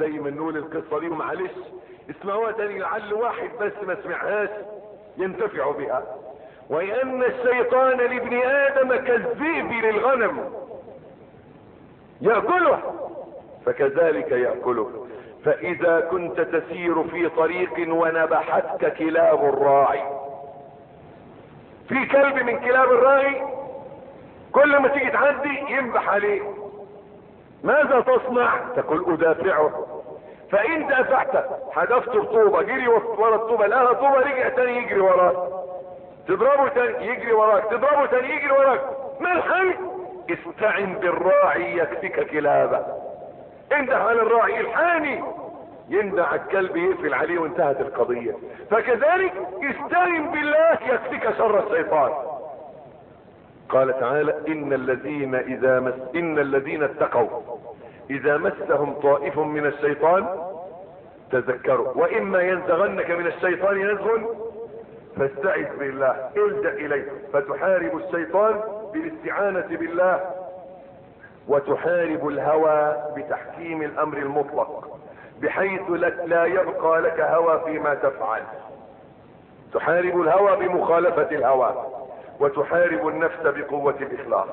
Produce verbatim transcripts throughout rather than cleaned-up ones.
دايما نقول القصة دي ومعلش اسمعوها تاني لعل واحد بس ما سمعهاش ينتفع بها. وأن الشيطان لابن آدم كالذئب للغنم يأكله فكذلك يأكله. فإذا كنت تسير في طريق ونبحتك كلاب الراعي، في كلب من كلاب الراعي كل ما تيجي تعدي ينبح عليه، ماذا تصنع؟ تقول أدافعه. فإن دافعت حدفت بطوبة جري ورا الطوبة، لها طوبة رجع تاني يجري وراك، تضربه تاني يجري وراك، تضربه تاني يجري وراك، ما الحل؟ استعن بالراعي يكفيك كلابه. انده على الراعي الحاني يندع على الكلب يقفل عليه وانتهت القضية. فكذلك استعن بالله يكفيك شر الشيطان. قال تعالى ان الذين اذا مس ان الذين اتقوا اذا مسهم طائف من الشيطان تذكروا واما ينزغنك من الشيطان نزغ فاستعذ بالله الجأ اليه. فتحارب الشيطان بالاستعانة بالله، وتحارب الهوى بتحكيم الامر المطلق بحيث لك لا يبقى لك هوى فيما تفعل. تحارب الهوى بمخالفة الهوى، وتحارب النفس بقوة الاخلاص.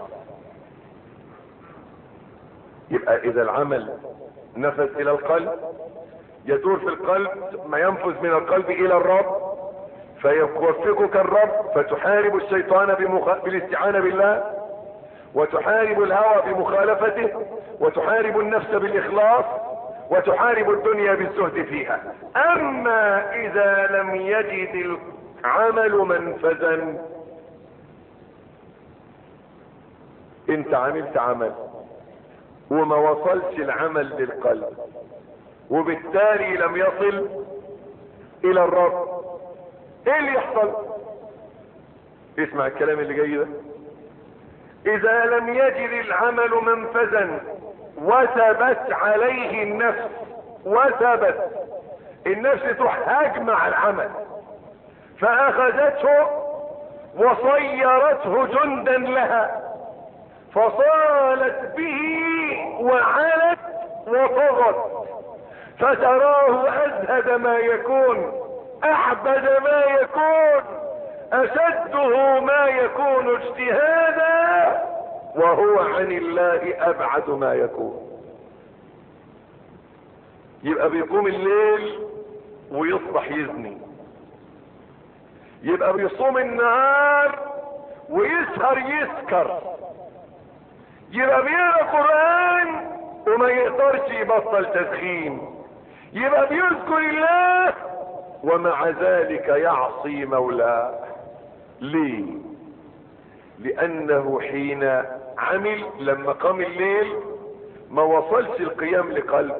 يبقى اذا العمل نفذ الى القلب يدور في القلب، ما ينفذ من القلب الى الرب فيوفقك الرب، فتحارب الشيطان بمخ... بالاستعانة بالله، وتحارب الهوى بمخالفته، وتحارب النفس بالاخلاص، وتحارب الدنيا بالزهد فيها. اما اذا لم يجد العمل منفذا، انت عملت عمل وما وصلش العمل للقلب وبالتالي لم يصل الى الرب، ايه اللي يحصل؟ اسمع الكلام اللي جاي ده. اذا لم يجد العمل منفذا وثبت عليه النفس، وثبت النفس تهاجمع العمل فاخذته وصيرته جندا لها فصالت به وعلت وطغت، فتراه ازهد ما يكون، اعبد ما يكون، اشده ما يكون اجتهادا، وهو عن الله ابعد ما يكون. يبقى بيقوم الليل ويصبح يزني، يبقى بيصوم النهار ويسهر يسكر، يبقى بيقرا قرآن وما يقدرش يبطل تدخين، يبقى بيذكر الله ومع ذلك يعصي مولاه. ليه؟ لانه حين عمل لما قام الليل ما وصلش القيام لقلب.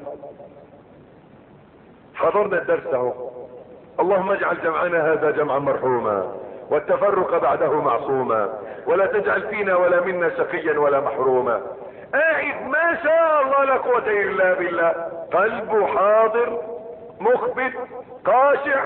حضرنا الدرس اهو، اللهم اجعل جمعنا هذا جمعا مرحوما والتفرق بعده معصوما، ولا تجعل فينا ولا منا شقيا ولا محروما. قاعد ما شاء الله لا قوة الا بالله، قلبه حاضر مخبت خاشع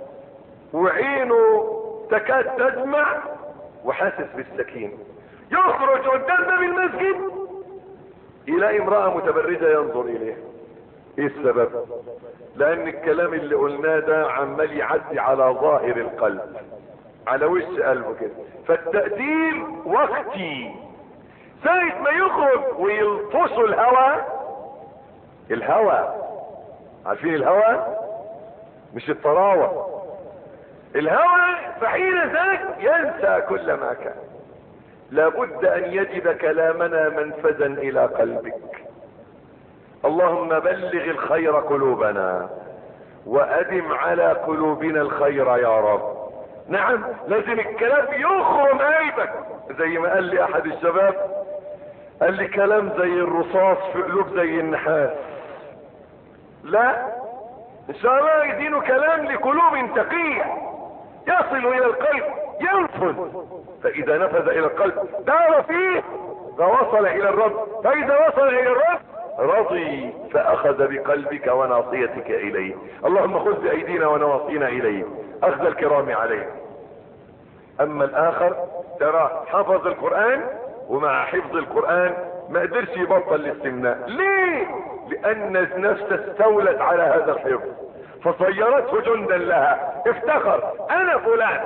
وعينه تكاد تدمع وحاسس بالسكينة. يخرج قدام باب المسجد يلاقي امرأة متبرجة ينظر اليه. ايه السبب؟ لان الكلام اللي قلناه ده عمال يعدي على ظاهر القلب، على وش قلبه كده. فالتقدير وقتي، ساعة ما يخرج ويلطشوا الهوى. الهوى عارفين الهوى مش الطراوة، الهوى فحين ذاك ينسى كل ما كان. لابد ان يجد كلامنا منفذا الى قلبك. اللهم بلغ الخير قلوبنا وادم على قلوبنا الخير يا رب. نعم لازم الكلام يخرم قلبك، زي ما قال لي احد الشباب، قال لي كلام زي الرصاص في قلوب زي النحاس. لا ان شاء الله يدينه كلام لقلوب تقية يصل الى القلب ينفذ. فاذا نفذ الى القلب دار فيه فوصل الى الرب، فاذا وصل الى الرب رضي فاخذ بقلبك وناصيتك اليه. اللهم خذ بايدينا ونواصينا اليه اخذ الكرام عليه. اما الاخر ترى حفظ القرآن ومع حفظ القرآن ما قدرش يبطل الاستمناء. ليه؟ لان النفس استولت على هذا الحفظ فصيرته جندا لها. افتخر انا فلان،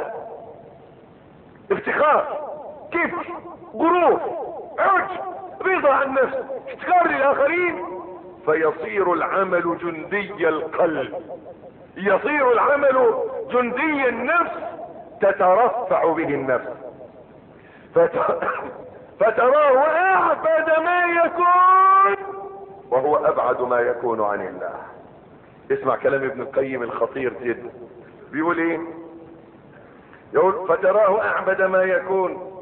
افتخار، كبر، غرور، عجب، رضا عن نفسه، افتخار للاخرين، فيصير العمل جندي القلب، يصير العمل جندي النفس، تترفع به النفس فت... فتراه اعبد ما يكون وهو ابعد ما يكون عن الله. اسمع كلام ابن القيم الخطير جدا، بيقول ايه؟ يقول فتراه اعبد ما يكون،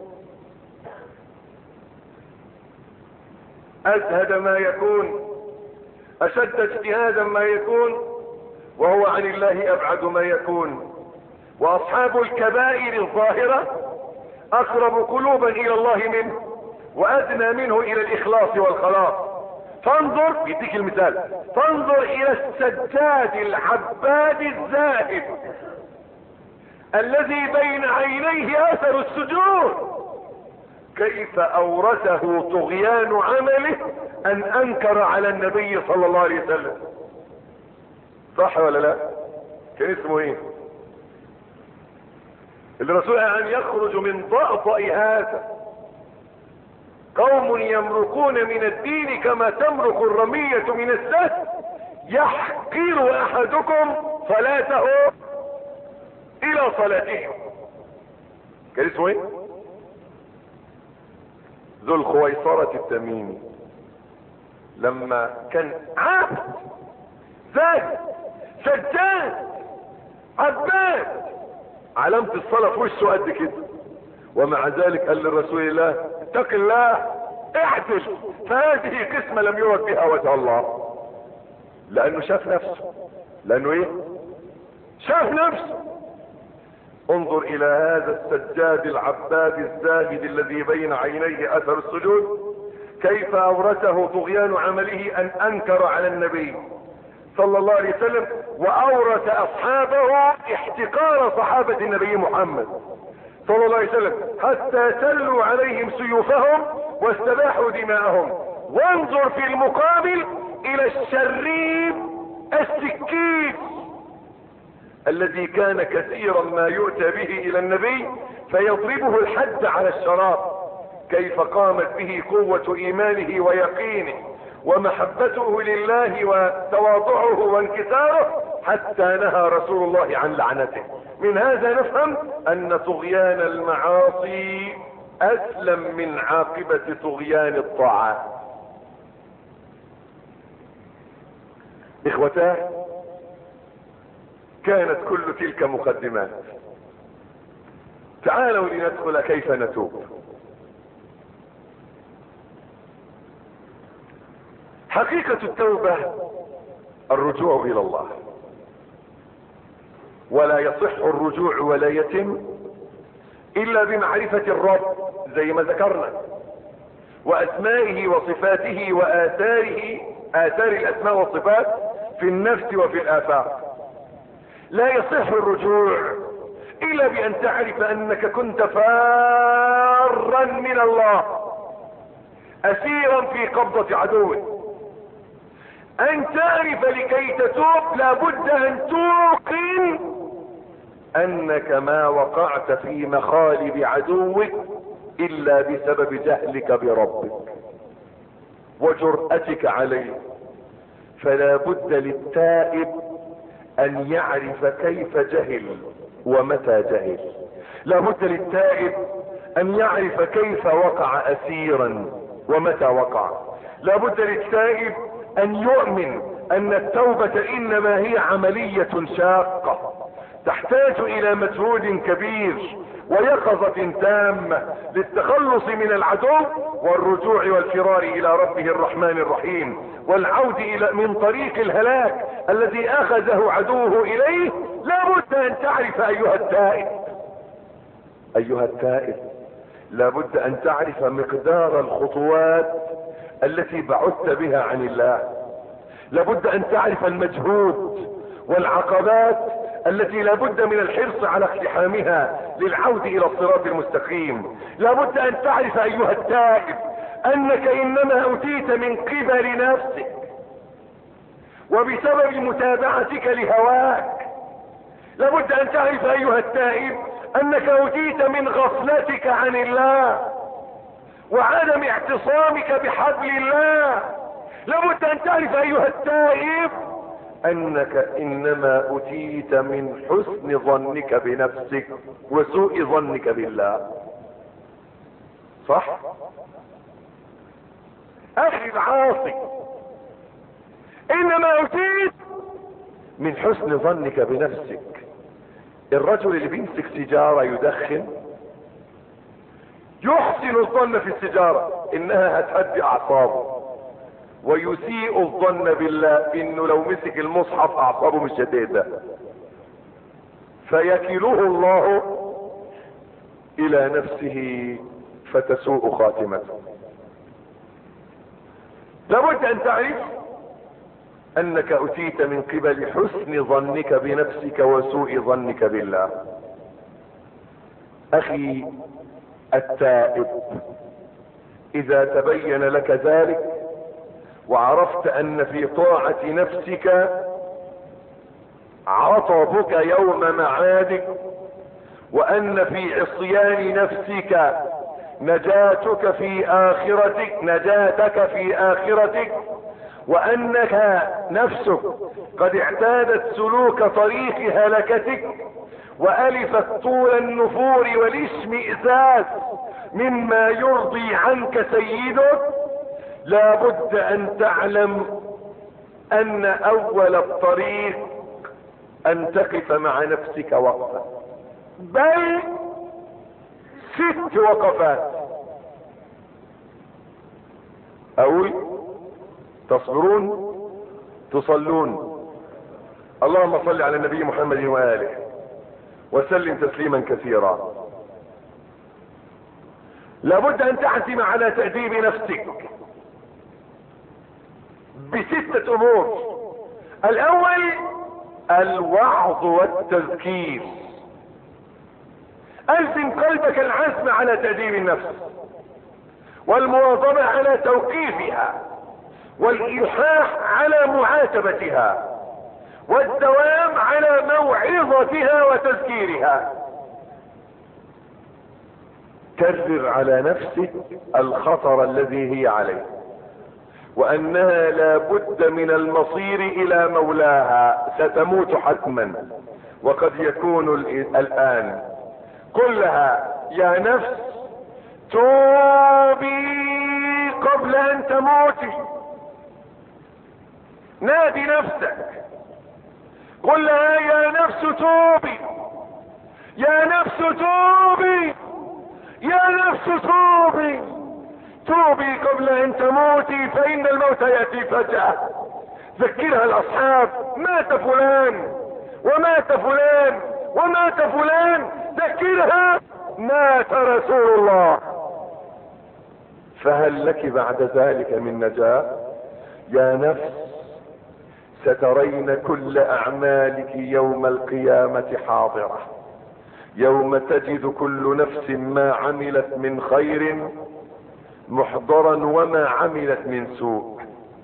ازهد ما يكون، اشد اجتهادا ما يكون، وهو عن الله ابعد ما يكون. واصحاب الكبائر الظاهرة اقرب قلوبا الى الله منه وادنى منه الى الاخلاص والخلاص. فانظر، يديك المثال، فانظر الى السجاد العباد الزاهد الذي بين عينيه اثر السجود، كيف اورثه طغيان عمله ان انكر على النبي صلى الله عليه وسلم. صح ولا لا؟ كان اسمه ايه الرسول؟ ان يخرج من ضأضأ هذا قوم يمرقون من الدين كما تمرق الرمية من السهم، يحقر احدكم صلاته الى صلاتهم. كان اسمه ايه؟ ذو الخويصرة التميمي، لما كان عبد زاهد سجاد عباد، علامة الصلاة في وشه قد كده، ومع ذلك قال للرسول الله اتق الله اعدل، فهذه قسمة لم يرد بها وجه الله. لانه شاف نفسه، لانه ايه؟ شاف نفسه. انظر الى هذا السجاد العباد الزاهد الذي بين عينيه اثر السجود، كيف اورثه طغيان عمله ان انكر على النبي صلى الله عليه وسلم، واورث اصحابه احتقار صحابة النبي محمد صلى الله عليه وسلم حتى سلوا عليهم سيوفهم واستباحوا دماءهم. وانظر في المقابل الى الشرير السكين الذي كان كثيرا ما يؤتى به الى النبي فيضربه الحد على الشراب، كيف قامت به قوة ايمانه ويقينه ومحبته لله وتواضعه وانكساره حتى نهى رسول الله عن لعنته. من هذا نفهم ان طغيان المعاصي اسلم من عاقبة طغيان الطاعات. اخوتاه، كانت كل تلك مقدمات. تعالوا لندخل كيف نتوب. حقيقة التوبة الرجوع الى الله، ولا يصح الرجوع ولا يتم الا بمعرفة الرب زي ما ذكرنا، واسمائه وصفاته واثاره، اثار الاسماء والصفات في النفس وفي الافاق. لا يصح الرجوع الا بان تعرف انك كنت فارا من الله، اسيرا في قبضة عدوه. ان تعرف لكي تتوب لابد ان توقن انك ما وقعت في مخالب عدوك الا بسبب جهلك بربك وجرأتك عليه. فلا بد للتائب ان يعرف كيف جهل ومتى جهل. لا بد للتائب ان يعرف كيف وقع اسيرا ومتى وقع. لا بد للتائب ان يؤمن ان التوبة انما هي عملية شاقة تحتاج الى مجهود كبير ويقظة تامة للتخلص من العدو والرجوع والفرار الى ربه الرحمن الرحيم والعود الى من طريق الهلاك الذي اخذه عدوه اليه. لا بد ان تعرف ايها التائب، ايها التائب لا بد ان تعرف مقدار الخطوات التي بعدت بها عن الله. لابد ان تعرف المجهود والعقبات التي لا بد من الحرص على اقتحامها للعود الى الصراط المستقيم. لا بد ان تعرف ايها التائب انك انما اوتيت من قبل نفسك وبسبب متابعتك لهواك. لا بد ان تعرف ايها التائب انك اوتيت من غفلتك عن الله وعدم اعتصامك بحبل الله. لابد ان تعرف ايها التائب انك انما اوتيت من حسن ظنك بنفسك وسوء ظنك بالله. صح؟ اخي العاصي، انما اوتيت من حسن ظنك بنفسك. الرجل اللي بيمسك سيجارة يدخن يحسن الظن في السيجارة انها هتهدي اعصابه، ويسيء الظن بالله انه لو مسك المصحف اعصابه مش هتهدى، فيكله الله الى نفسه فتسوء خاتمته. لابد ان تعرف انك اتيت من قبل حسن ظنك بنفسك وسوء ظنك بالله. اخي التائب، اذا تبين لك ذلك وعرفت ان في طاعة نفسك عطبك يوم معادك، وان في عصيان نفسك نجاتك في اخرتك نجاتك في اخرتك، وانك نفسك قد اعتادت سلوك طريق هلكتك والفت طول النفور والاشمئزاز مما يرضي عنك سيدك، لا بد ان تعلم ان اول الطريق ان تقف مع نفسك وقفة، بل ست وقفات. اقول تصبرون تصلون. اللهم صل على النبي محمد وآله وسلم تسليما كثيرا. لابد ان تعزم على تأديب نفسك بستة امور. الاول الوعظ والتذكير. الزم قلبك العزم على تأديب النفس والمواظبة على توقيفها والإلحاح على معاتبتها والدوام على موعظتها وتذكيرها. كرر على نفسك الخطر الذي هي عليه، وانها لا بد من المصير الى مولاها، ستموت حتما وقد يكون الان. قل لها يا نفس توبي قبل ان تموتي. نادي نفسك، قل لها يا نفس توبي، يا نفس توبي، يا نفس توبي، توبي قبل ان تموتي فان الموت يأتي فجأة. ذكرها الاصحاب، مات فلان ومات فلان ومات فلان، ذكرها مات رسول الله. فهل لك بعد ذلك من نجاة؟ يا نفس سترين كل اعمالك يوم القيامة حاضرة، يوم تجد كل نفس ما عملت من خير محضرا وما عملت من سوء.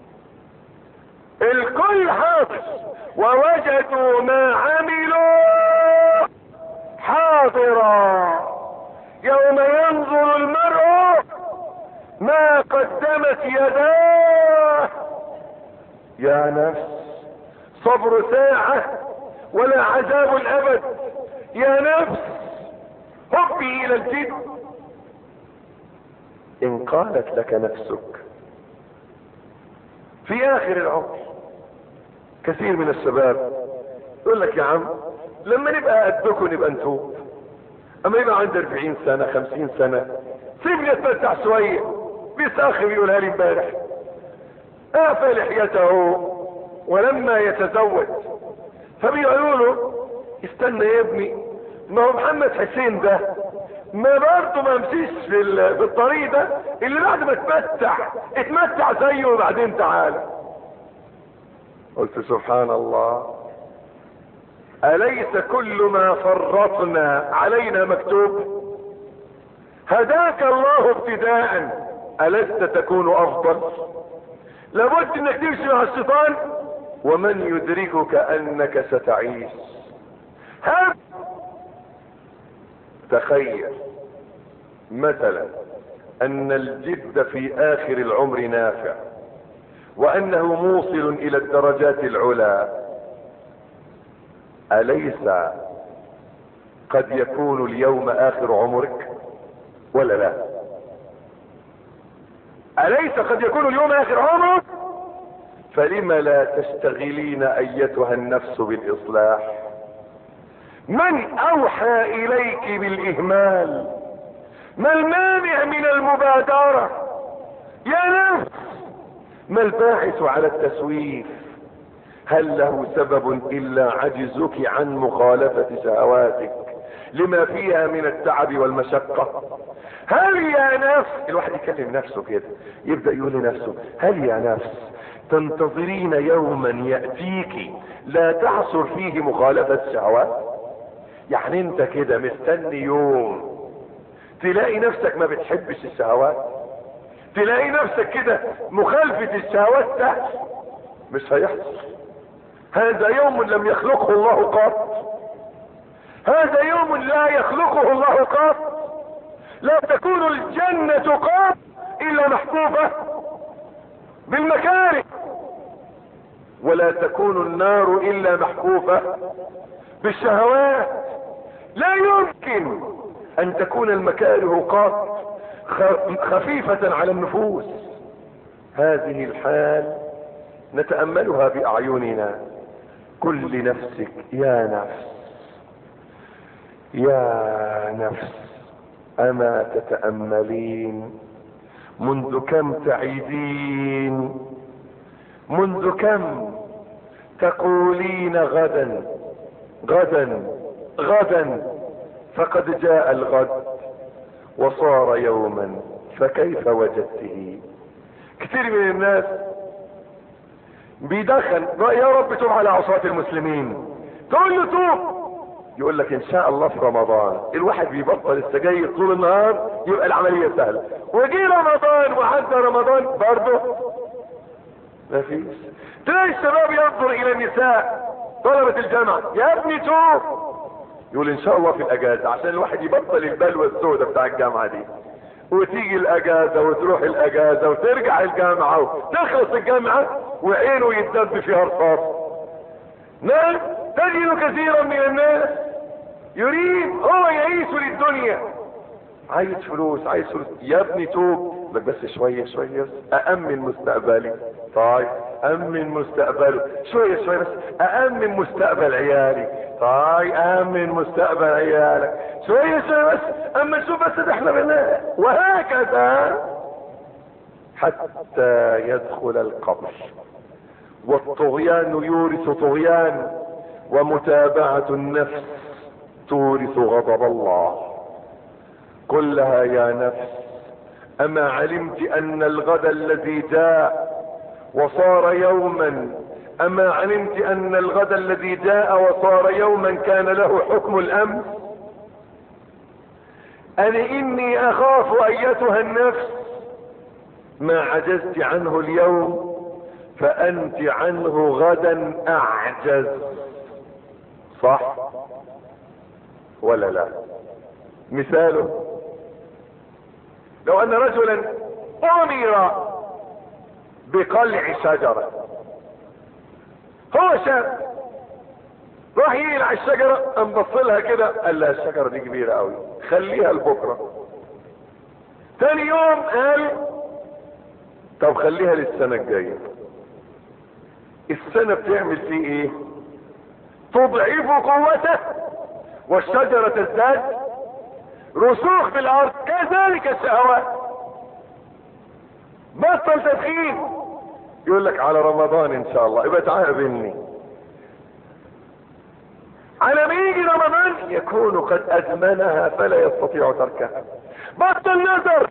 الكل حاضر، ووجدوا ما عملوا حاضرا. يوم ينظر المرء ما قدمت يداه. يا نفس صبر ساعة ولا عذاب الابد. يا نفس هبي الى الجد. ان قالت لك نفسك في اخر العمر، كثير من الشباب يقول لك يا عم لما نبقى قدكم نبقى نتوب، اما يبقى عندي اربعين سنة خمسين سنة سيبني اتمتع شوية. بس اخي بيقولها لي امبارح، اعفى لحيته ولما يتزوج، فبيقولوا له استنى يا ابني، ما هو محمد حسين ده ما برضه ما مشيش في, في الطريق ده اللي بعد ما اتمتع اتمتع زيه وبعدين تعالى. قلت سبحان الله، أليس كل ما فرطنا علينا مكتوب؟ هداك الله ابتداء، ألست تكون أفضل؟ لابد انك تمشي مع الشيطان، ومن يدركك انك ستعيش. هب تخيل مثلا ان الجد في اخر العمر نافع، وانه موصل الى الدرجات العلى. أليس قد يكون اليوم اخر عمرك ولا لا؟ أليس قد يكون اليوم اخر عمرك؟ فلم لا تشتغلين ايتها النفس بالاصلاح؟ من اوحى اليك بالاهمال؟ ما المانع من المبادرة يا نفس؟ ما الباعث على التسويف؟ هل له سبب الا عجزك عن مخالفة شهواتك لما فيها من التعب والمشقة؟ هل يا نفس، الواحد يكلم نفسه كده، يبدأ يقول لنفسه: هل يا نفس تنتظرين يوما يأتيك لا تعصر فيه مخالفة الشهوات؟ يعني انت كده مستني يوم تلاقي نفسك ما بتحبش الشهوات، تلاقي نفسك كده مخالفة الشهوات تحت؟ مش هيحصل. هذا يوم لم يخلقه الله قط، هذا يوم لا يخلقه الله قط. لا تكون الجنة قط الا محفوفة بالمكاره، ولا تكون النار الا محفوفة بالشهوات. لا يمكن ان تكون المكاره قط خفيفة على النفوس. هذه الحال نتأملها بأعيننا. كل نفسك يا نفس، يا نفس، أما تتأملين منذ كم تعيدين، منذ كم تقولين غدا غدا غدا، فقد جاء الغد وصار يوما، فكيف وجدته؟ كثير من الناس بيدخن: يا رب توب على عصاة المسلمين. تقول له توب، يقول لك ان شاء الله في رمضان. الواحد بيبطل السجاير طول النهار يبقى العملية سهلة، وجي رمضان وعدى رمضان برضه ما فيش. تلاقي الشباب ينظر الى النساء طلبة الجامعة: يا ابني توب، يقول ان شاء الله في الاجازة، عشان الواحد يبطل البلوى السوداء بتاع الجامعة دي. وتيجي الاجازة وتروح الاجازة وترجع الجامعة وتخلص الجامعة وعينه يتدب فيها رصاص. نعم، تجد كثيرا من الناس يريد هو يعيش للدنيا، عايز فلوس عايز فلوس. يا ابني توب، لك بس شوية شوية أأمن مستقبلي. طيب أمن مستقبله شوية شوية، بس أأمن مستقبل عيالي. طيب أأمن مستقبل عيالك شوية شوية، بس أما نشوف بس احنا بناه، وهكذا حتى يدخل القبر. والطغيان يورث طغيان، ومتابعة النفس تورث غضب الله. قل لها: يا نفس، أما علمت أن الغد الذي جاء وصار يوما، أما علمت أن الغد الذي جاء وصار يوما كان له حكم الأمس؟ أنا إني أخاف أيتها النفس ما عجزت عنه اليوم فأنت عنه غدا أعجز. صح ولا لا؟ مثاله: لو أن رجلا أمر بقلع شجرة، هو شاب راح يقلع الشجرة، قام بصلها كده قال لها: الشجرة دي كبيرة قوي، خليها لبكرة. تاني يوم قال: طب خليها للسنة الجاية. السنة بتعمل فيه ايه؟ تضعف قوته والشجرة تزداد رسوخ في الارض. كذلك الشهوات. بطل تدخين، يقول لك على رمضان ان شاء الله يبقى تعاقبني. على ما يجي رمضان يكون قد ادمنها فلا يستطيع تركها. بطل نظر.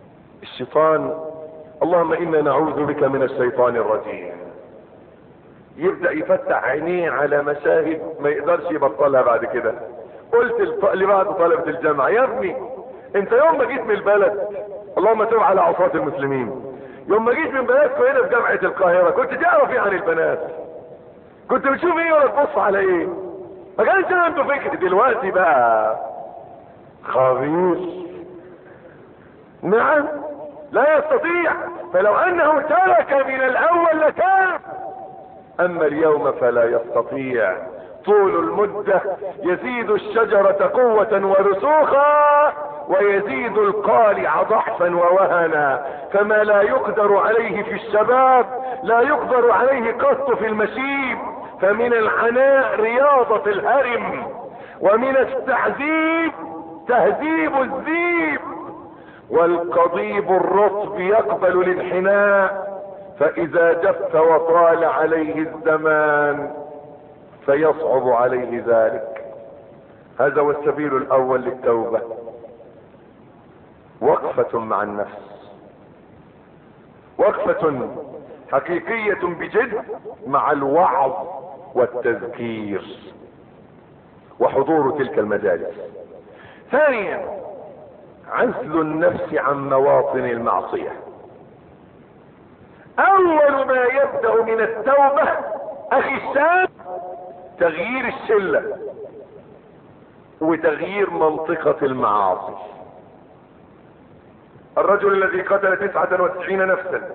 الشيطان، اللهم انا نعوذ بك من الشيطان الرجيم. يبدأ يفتح عينيه على مشاهد ما يقدرش يبطلها بعد كده. قلت الط- لبعض طلبة الجامعة: يا ابني انت يوم ما جيت من البلد، اللهم تب على عصاة المسلمين، يوم ما جيت من بلدكم هنا في جامعة القاهرة كنت تعرف ايه عن البنات؟ كنت بتشوف ايه ولا تبص على ايه؟ ما كانش عنده فكر. دلوقتي بقى خبير. نعم لا يستطيع، فلو انه ترك من الاول لكان، اما اليوم فلا يستطيع. طول المدة يزيد الشجرة قوة ورسوخا، ويزيد القالع ضعفا ووهنا. فما لا يقدر عليه في الشباب لا يقدر عليه قط في المشيب. فمن العناء رياضة الهرم، ومن التعذيب تهذيب الذيب. والقضيب الرطب يقبل الانحناء، فاذا جف وطال عليه الزمان فيصعب عليه ذلك. هذا هو السبيل الاول للتوبة: وقفة مع النفس، وقفة حقيقية بجد مع الوعظ والتذكير وحضور تلك المجالس. ثانيا عزل النفس عن مواطن المعصية. اول ما يبدأ من التوبة اخي الشاب تغيير الشلة وتغيير منطقة المعاصي. الرجل الذي قتل تسعة وتسعين نفسا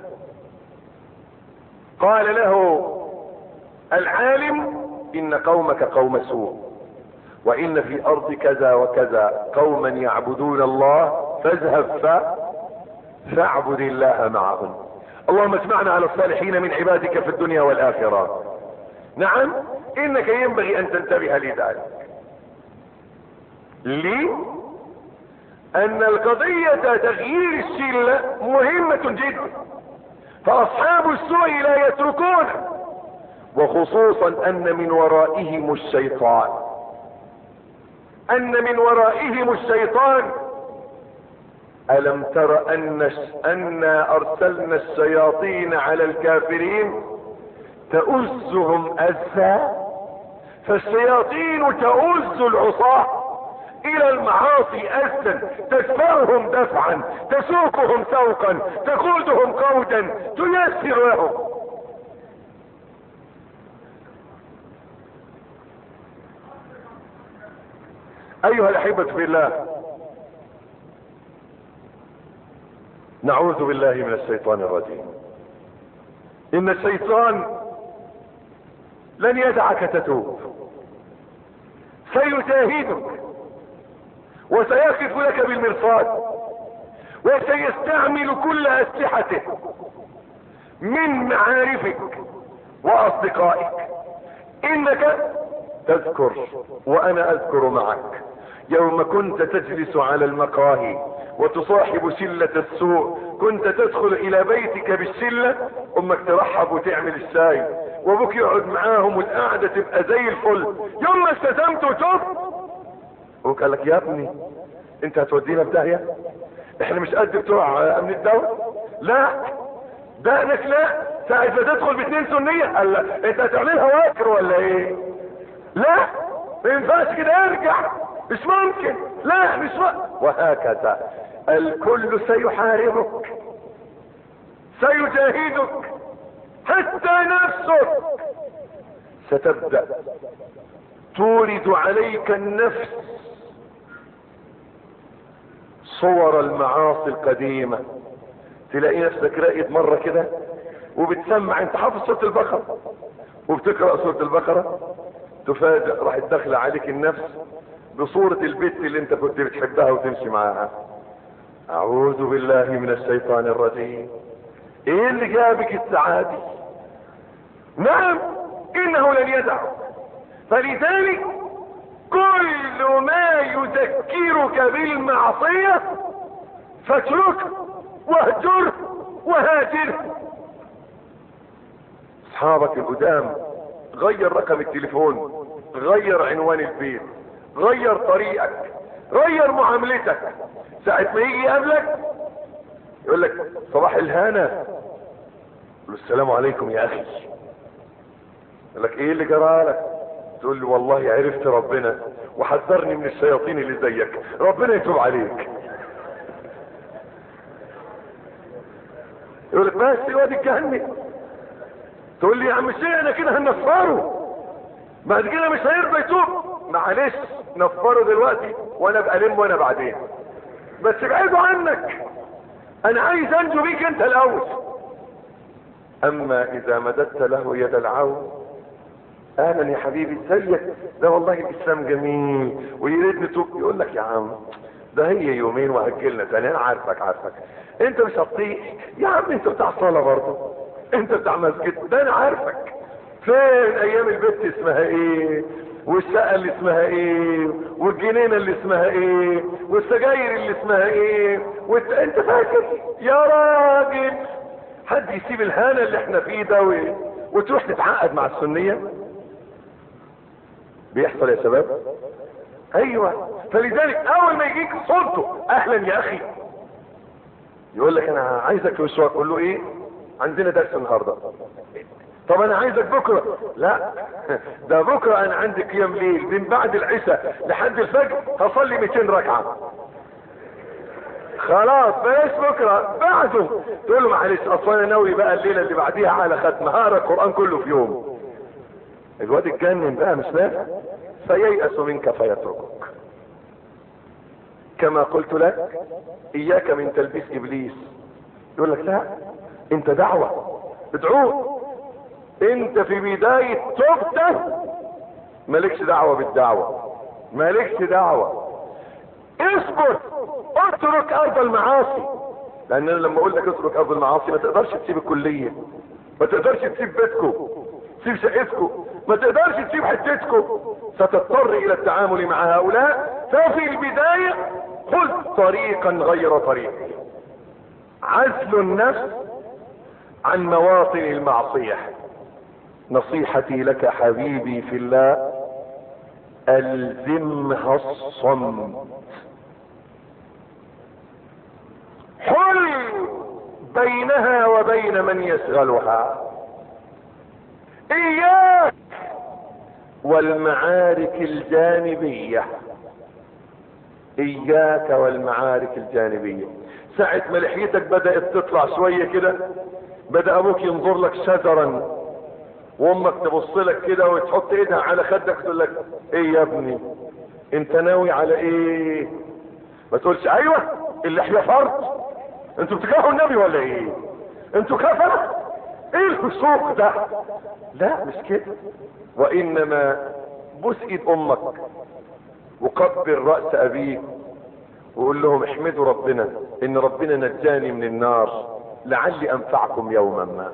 قال له العالم: ان قومك قوم سوء، وان في ارض كذا وكذا قوما يعبدون الله، فاذهب ف... فاعبد الله معهم. اللهم اجمعنا على الصالحين من عبادك في الدنيا والآخرة. نعم انك ينبغي ان تنتبه لذلك. ليه؟ ان القضية تغيير الشلة مهمة جدا، فاصحاب السوء لا يتركونه، وخصوصا ان من ورائهم الشيطان، ان من ورائهم الشيطان. الم تر ان انا ارسلنا الشياطين على الكافرين تؤزهم أزا؟ فالشياطين تؤز العصاة الى المعاصي أزا، تدفعهم دفعا، تسوقهم سوقا، تقودهم قودا، تيسر لهم. ايها الاحبة في الله، نعوذ بالله من الشيطان الرجيم. ان الشيطان لن يدعك تتوب، سيجاهدك وسيقف لك بالمرصاد، وسيستعمل كل اسلحته من معارفك واصدقائك. انك تذكر وانا اذكر معك يوم كنت تجلس على المقاهي وتصاحب شلة السوء، كنت تدخل الى بيتك بالشلة، امك ترحب وتعمل الشاي، وابوك يقعد معاهم والقعدة تبقى زي الفل. يوم ما استسلمت وتوب ابوك قال لك: يا ابني انت هتودينا في داهية، احنا مش قد بتوع امن الدولة. لا دقنك لا، ساعة ما تدخل باتنين سنية قال لك انت هتعملها واكر ولا ايه؟ لا ما ينفعش كده، ارجع، مش ممكن، لا مش ممكن. وهكذا الكل سيحاربك، سيجاهدك، حتى نفسك ستبدأ تورد عليك النفس صور المعاصي القديمة. تلاقي نفسك راقد مرة كده وبتسمع، انت حافظ سورة البقرة وبتقرأ سورة البقرة، تفاجأ راحت داخله عليك النفس بصورة البت اللي انت كنت بتحبها وتمشي معاها. اعوذ بالله من الشيطان الرجيم. ايه اللي جابك السعادة؟ نعم انه لن يدعك. فلذلك كل ما يذكرك بالمعصية فاتركه واهجره وهاجره. اصحابك القدام غير رقم التليفون، غير عنوان البيت، غير طريقك، غير معاملتك. ساعة ما يجي يقابلك يقول لك صباح الهنا، يقول السلام عليكم يا اخي. يقول لك ايه اللي جرالك؟ تقول له والله عرفت ربنا وحذرني من الشياطين اللي زيك، ربنا يتوب عليك. يقول لك بس الواد اتجنن. تقول لي يا عم الشيخ انا كده هنفره بعد كده مش هيرضى يتوب. معلش نفره دلوقتي وانا ابقى الم وانا بعدين، بس ابعده عنك، انا عايز انجو بيك انت الاول. اما اذا مددت له يد العون، اهلا يا حبيبي ازيك، ده والله الاسلام جميل ويريد نتوب، يقول لك يا عم ده هي يومين وهجلنا تاني، انا عارفك عارفك انت مش هتطيق يا عم، انت بتاع صلاة برضه، انت بتاع مسجد، ده انا عارفك. فين ايام البيت اسمها ايه، والشقة اللي اسمها ايه، والجنينة اللي اسمها ايه، والسجاير اللي اسمها ايه، وانت انت فاكر يا راجل حد يسيب الهانة اللي احنا فيه ده و... وتروح تتعقد مع السنية؟ بيحصل يا شباب. ايوه، فلذلك اول ما يجيك صورته اهلا يا اخي، يقول لك انا عايزك في مشوار، قول له ايه؟ عندنا درس النهارده. طب انا عايزك بكره. لا ده بكره انا عندي قيام ليل من بعد العشاء لحد الفجر هصلي مئتين ركعه. خلاص بلاش بكره، بعده تقول له معلش اصلا انا ناوي بقى الليله اللي بعديها على ختمه هقرا القران كله في يوم. الواد اتجنن بقى مش نافع، فييأس منك فيتركك. كما قلت لك اياك من تلبيس ابليس. يقول لك لا انت دعوه ادعوه، انت في بدايه توبتك مالكش دعوه بالدعوه، مالكش دعوه. اصبر، اترك ارض المعاصي، لان انا لما اقول لك اترك ارض المعاصي ما تقدرش تسيب الكليه، ما تقدرش تسيب بيتكم، تسيب شقتكم، ما تقدرش تسيب حتتكم، ستضطر الى التعامل مع هؤلاء. ففي البدايه خذ طريقا غير طريقي، عزل النفس عن مواطن المعصيه. نصيحتي لك حبيبي في الله، الزمها الصمت، حل بينها وبين من يشغلها. اياك والمعارك الجانبية، اياك والمعارك الجانبية. ساعة ما لحيتك بدأت تطلع شوية كده، بدأ ابوك ينظر لك شجرا، وامك تبص لك كده وتحط ايدها على خدك تقول لك ايه يا ابني انت ناوي على ايه؟ ما تقولش ايوه اللحية فرض، انتوا بتكرهوا النبي ولا ايه؟ انتوا كفرة؟ ايه الفسوق ده؟ لا مش كده، وانما بوس ايد امك وقبل رأس ابيك وقول لهم احمدوا ربنا ان ربنا نجاني من النار لعلي انفعكم يوما ما.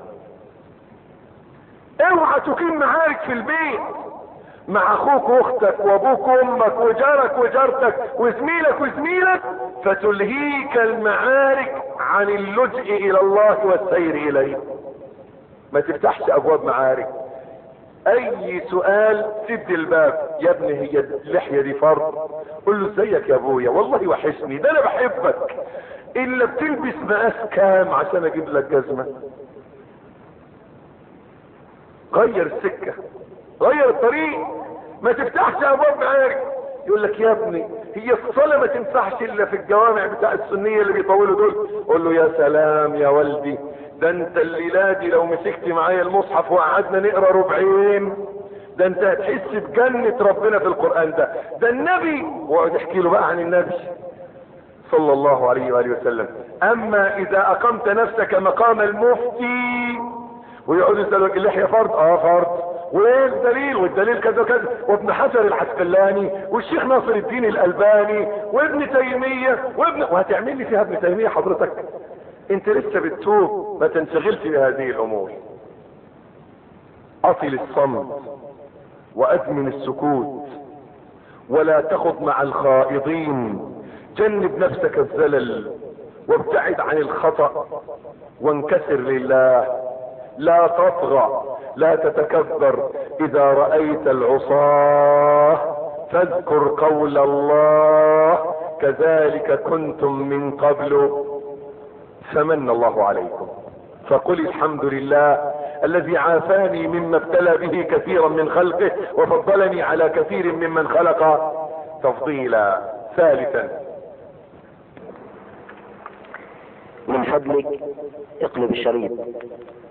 اوعى تقيم معارك في البيت مع اخوك واختك وابوك وامك وجارك وجارتك وزميلك وزميلك فتلهيك المعارك عن اللجء الى الله والسير اليه. ما تفتحش ابواب معارك. اي سؤال سد الباب، يا ابني هي اللحية دي فرض؟ قل له ازيك يا ابويا والله وحشني، ده انا بحبك، الا بتلبس مقاس كام عشان اجيب لك جزمة؟ غير السكة، غير الطريق، ما تفتحش ابواب معارك. يقول لك يا ابني هي الصلاة ما تنفعش الا في الجوامع بتاع السنية اللي بيطولوا دول. قول له يا سلام يا والدي، ده انت الليلة دي لو مسكت معايا المصحف وقعدنا نقرا ربعين ده انت هتحس بجنة ربنا في القرآن. ده ده النبي، وقعد يحكي له بقى عن النبي صلى الله عليه وآله وسلم. اما اذا اقمت نفسك مقام المفتي ويقعد يسألك اللحية فرض؟ اه فرض، وايه الدليل؟ والدليل كذا كذا، وابن حجر العسقلاني والشيخ ناصر الدين الالباني وابن تيمية وابن، وهتعمل لي فيها ابن تيمية حضرتك؟ انت لسه بتتوب، ما تنشغلش بهذه الامور. اطل الصمت وادمن السكوت ولا تخض مع الخائضين. جنب نفسك الزلل وابتعد عن الخطأ وانكسر لله. لا تطغى، لا تتكبر. اذا رأيت العصاة فاذكر قول الله كذلك كنتم من قبل فمن الله عليكم. فقل الحمد لله الذي عافاني مما ابتلى به كثيرا من خلقه وفضلني على كثير ممن خلق تفضيلا. ثالثا، من فضلك اقلب الشريط.